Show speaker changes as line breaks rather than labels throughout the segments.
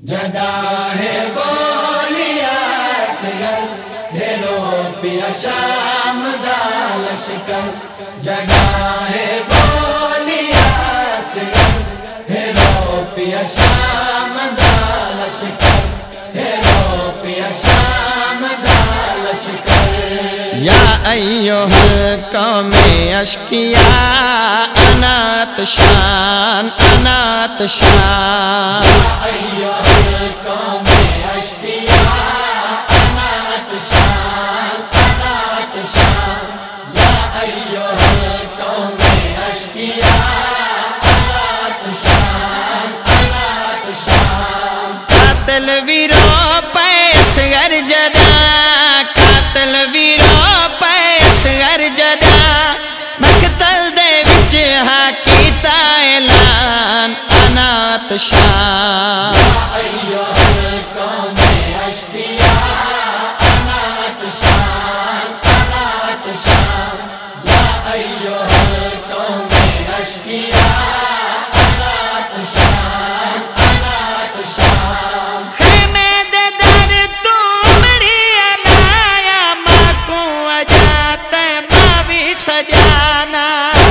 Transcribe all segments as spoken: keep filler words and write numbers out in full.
جگہ ہے بولیا سگر ہیرو پیا شام دا لشکر، جگہ ہے بولیا سگر ہیرو پیا شام دا لشکر، ہیرو پیا شام دا لشکر۔
یا ایھا القوم اشقیاء انا عطشان انا عطشان،
یا ایھا القوم اشقیاء انا عطشان انا عطشان، یا ایھا القوم اشقیاء انا عطشان انا عطشان۔
قاتل ویرو پیس گر جدا، قاتل ویرو پیس گر جدا، مقتل دے وچ ہاں کیتا اعلان انا عطشان،
یا ایھا القوم اشقیاء انا عطشان انا عطشان، یا ایھا القوم اشقیاء انا عطشان انا عطشان۔
خیمے دے در تو مری علایا، ماں کو اجاتا ہے ماں بھی سجانا،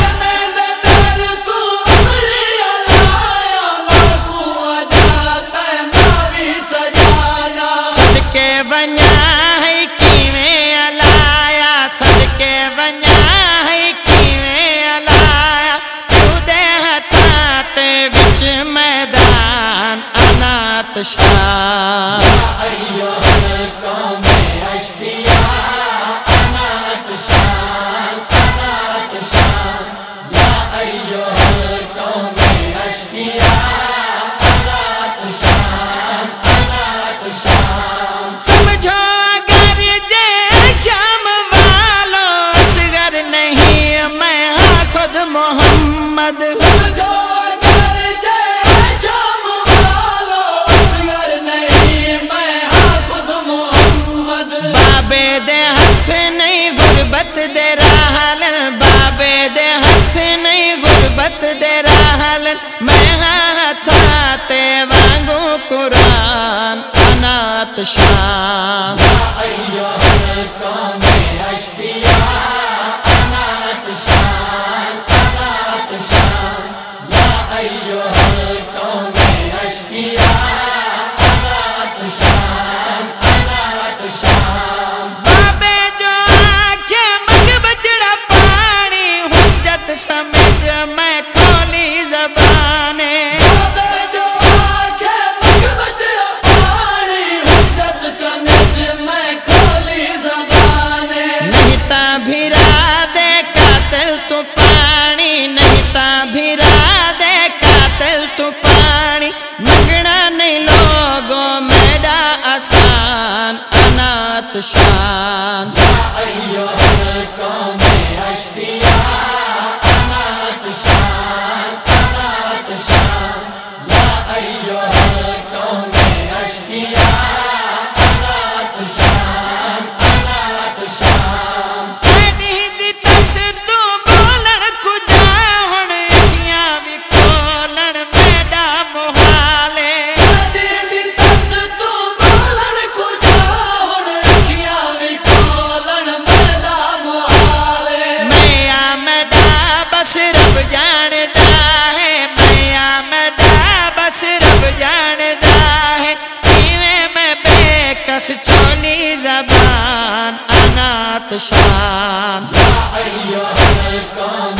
صدقے ونیا ہے کیویں علایا، صدقے ونیا ہے کیویں علایا، تو دے ہتھاں تے وچ میدان انا عطشان،
یا ایھا القوم اشقیاء انا عطشان انا عطشان، یا ایھا القوم اشقیاء انا عطشان انا عطشان۔
سمجھو اگر جے شام والو اصغر نہیں، میں ہاں خود محمد،
سمجھو اگر جے شام والو اصغر نہیں، میں ہاں خود محمد۔
بابے دے ہاتھ نہیں غربت دے راہلن، بابے دے ہاتھ نہیں غربت دے راہلن، میں ہاں ہتھاں تے وانگو قرآن انا عطشان،
یا ایھا القوم اشقیاء انا عطشان انا عطشان، یا ایھا القوم اشقیاء انا عطشان انا عطشان۔
بابے جو آنکھیں مگ بچڑا پانی، حجت سمجھ میں کھولی زبانیں،
بابے جو آنکھیں مگ بچڑا پانی، حجت سمجھ میں کھولی زبانیں۔
نہیں تا بھیرا دے قاتل تو پانی، نہیں تا بھیرا دے قاتل تو پانی، منگنا نہیں لوگوں میرا آسان انا عطشان،
یا ایھا القوم اشقیاء انا عطشان انا عطشان، یا ایھا القوم اشقیاء انا عطشان انا عطشان۔
ایڈی دی تس تو بولن کجا، ہن اکھیاں وی کھولن میرا محالے،
دیدی تس تو بولن کجا، ہن اکھیاں وی کھولن میرا محالے۔
میں آمدہ بس رب جاندا ہے، میں آمدہ بس رب جاندا ہے، کیویں میں بے کس چولی زبان انا عطشان،
یا ایھا القوم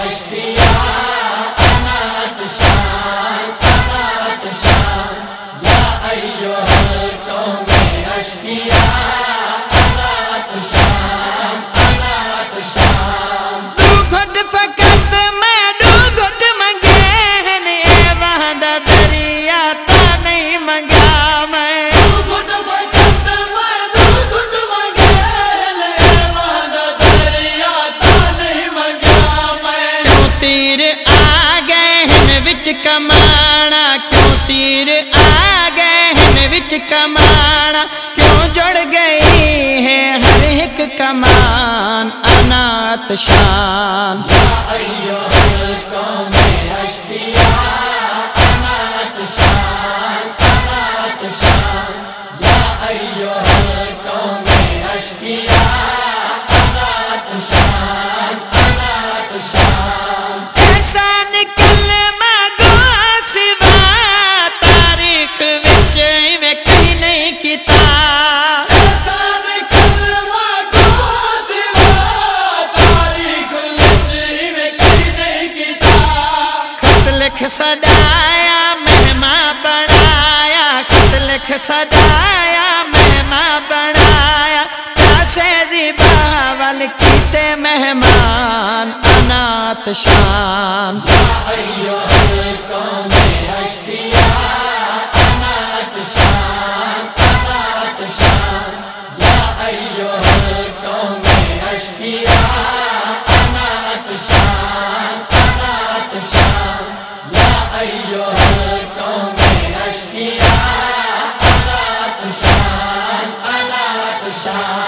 اشقیاء انا عطشان انا عطشان، یا ایھا القوم اشقیاء انا عطشان انا عطشان۔
دو گھٹ فقط میں دو گھٹ منگے ہیں، اے وحدہ دریا تا نہیں منگا میں،
تو گھٹ فقط میں دو گھٹ منگے، وعدہ دریا تا نہیں منگا میں۔
کیوں تیر آ گئے ہن وچ کمانا، کیوں تیر آ گئے ہن وچ کمانا، کیوں جڑ گئی ہے ہر ایک کمان انا عطشان،
یا ایھا القوم اشقیاء انا عطشان انا
سجایا مہمان بنایا خط لکھ سجایا مہمان بنایا کاسے جی باول کیتے مہمان انات شان
شان